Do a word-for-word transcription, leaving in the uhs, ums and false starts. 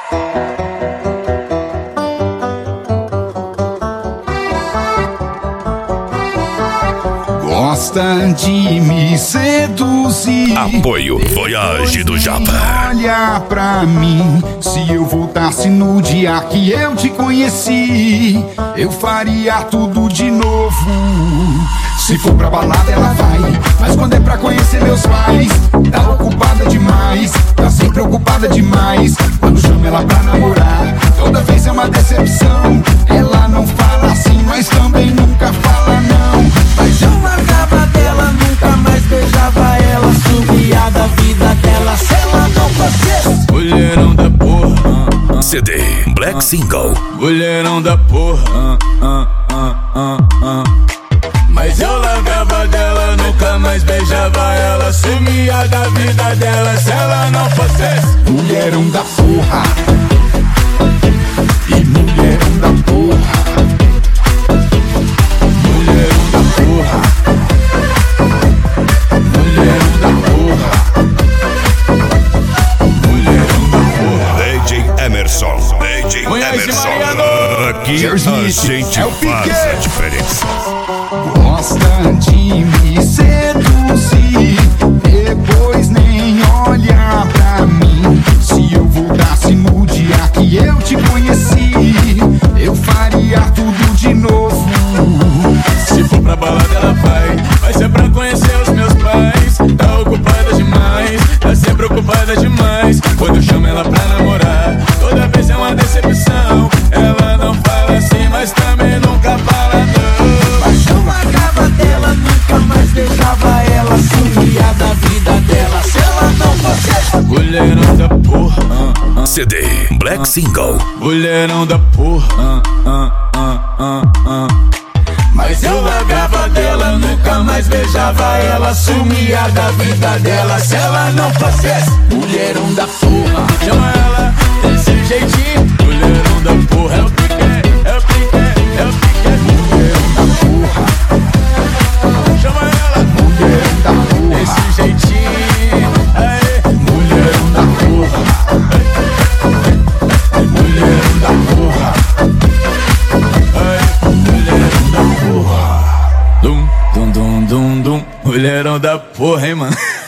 Gosta de me seduzir. Apoio Voyage do Japa. Olha pra mim, se eu voltasse no dia que eu te conheci, eu faria tudo de novo. Se for pra balada ela vai, mas quando é pra conhecer meus pais, tá ocupada demais, tá sempre ocupada demais. Quando chamo ela pra namorar, toda vez é uma decepção. Ela não fala assim, mas também nunca fala não. Mas eu largava dela, nunca mais beijava ela, sumia da vida dela se ela não fosse. Mulherão da porra, C D Black Single. mulherão da porra, mas eu largava dela, nunca mais beijava ela, sumia da vida dela se ela não fosse. Mulherão da porra, e mulherão da porra, mulherão da porra, mulherão da porra, mulherão da porra. D J Emerson, D J Conhece Emerson. Mariano? Aqui Jerry a Smith, gente é o faz Piquet. a diferença. Gosta de me seduzir, depois nem olha pra mim. Se eu voltasse no dia que eu te conheci, eu faria tudo de novo. Se for pra balada ela vai, vai ser pra conhecer os meus pais. Tá ocupada demais, tá sempre ocupada demais. Quando eu chamo ela pra namorar, toda vez é uma decepção. Ela não fala assim, mas também nunca fala não. Mas eu largava dela, nunca mais beijava ela, sumia da vida dela se ela não fosse. Mulherão da porra, C D Black Single. mulherão da porra, Mas eu largava dela, nunca mais beijava ela, sumia da vida dela se ela não fosse. Mulherão da porra, chama ela desse jeitinho. Mulherão da porra, é o Piquet, é o Piquet, é o Piquet. mulherão da porra, Chama ela mulherão da porra, desse jeitinho. Aê. mulherão da porra, mulherão da porra, mulherão da porra. Dum, dum, dum, dum, dum. Mulherão da porra, hein, mano.